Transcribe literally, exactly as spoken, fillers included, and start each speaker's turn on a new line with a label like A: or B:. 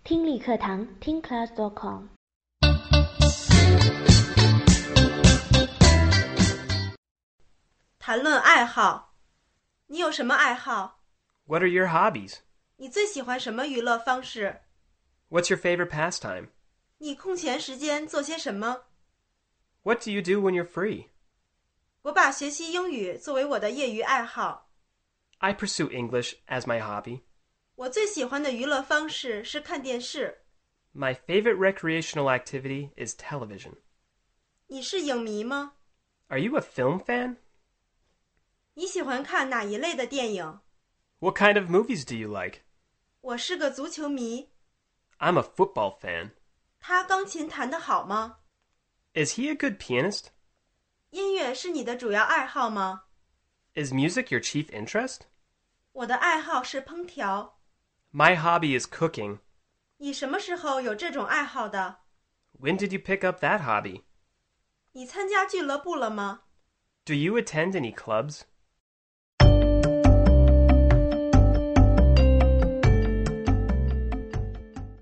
A: 听力课堂听 class dot com。
B: 谈论爱好，你有什么爱好？
C: What are your hobbies?
B: 你最喜欢什么娱乐方式？
C: What's your favorite pastime?
B: 你空闲时间做些什么？
C: What do you do when you're free?
B: 我把学习英语作为我的业余爱好。
C: I pursue English as my hobby.
B: 我最喜欢的娱乐方式是看电视。
C: My favorite recreational activity is television.
B: 你是影迷吗？
C: Are you a film fan?
B: 你喜欢看哪一类的电影？
C: What kind of movies do you like?
B: 我是个足球迷。
C: I'm a football fan.
B: 他钢琴弹得好吗？
C: Is he a good pianist?
B: 音乐是你的主要爱好吗？
C: Is music your chief interest?
B: 我的爱好是烹调。
C: My hobby is cooking.
B: 你什么时候有这种爱好的？
C: When did you pick up that hobby?
B: 你参加俱乐部了吗？
C: Do you attend any clubs?